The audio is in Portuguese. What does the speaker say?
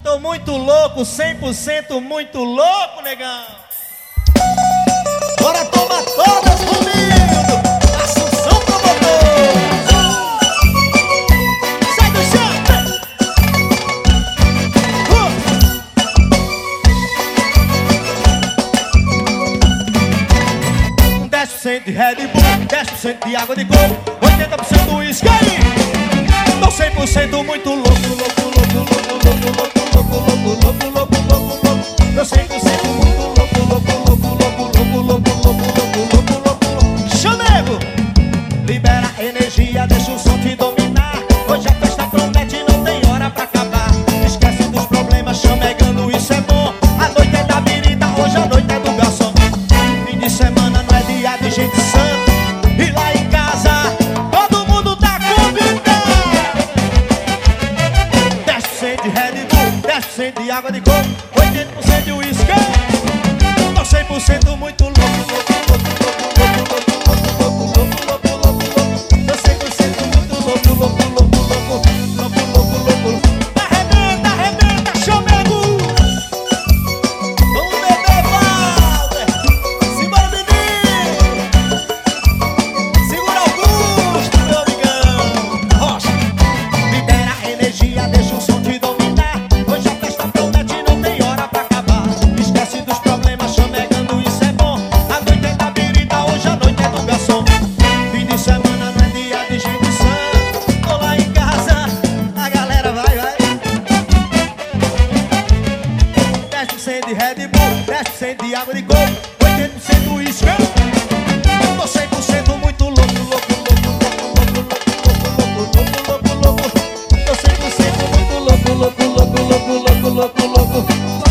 Tô muito louco, 100% muito louco, negão. Bora tomar todas comigo, Assunção Promotor. Sai do chão. 10% de Red Bull, 10% de água de coco, 80% uísque. Tô 100% muito louco, louco, louco, louco, louco, louco, louco, louco, louco, louco, louco, louco. Tô 100% muito louco, louco, louco, louco, louco, louco, louco, louco, louco, louco. Chamego! Libera energia, deixa o som te dominar. Hoje a festa promete, não tem hora pra acabar. Esquece dos problemas, chamegando, isso é bom. A noite é da birita, hoje a noite é do garçom. Fim de semana não é dia de gente santa. E lá em casa, todo mundo tá convidado. 10% de Red Bull, 10% de água de coco, 80% de uísque. Tô 100% muito louco, louco, louco, louco, louco, louco, louco, louco, louco, louco, louco. Tô 100% muito louco, louco, louco, louco, louco, louco, louco. Arrebenta, arrebenta, chamego. Vamos beber, Valder. Simbora, menino. Segura Augusto, meu amigão. Rocha. Libera energia, deixa o som te dominar. Hoje a festa promete, não tem hora pra acabar. Esquece dos problemas, chamegando, isso é bom. A noite é da birita, hoje a noite é do garçom. Fim de semana não é dia de gente sã. Tô lá em casa, a galera vai, vai. 10% de Red Bull, 10% de água de coco, 80% uísque. Tô 100% muito louco, louco, louco, louco, louco, louco, louco, louco, louco, louco. Tô 100% muito louco, louco, louco, louco, louco, louco, louco.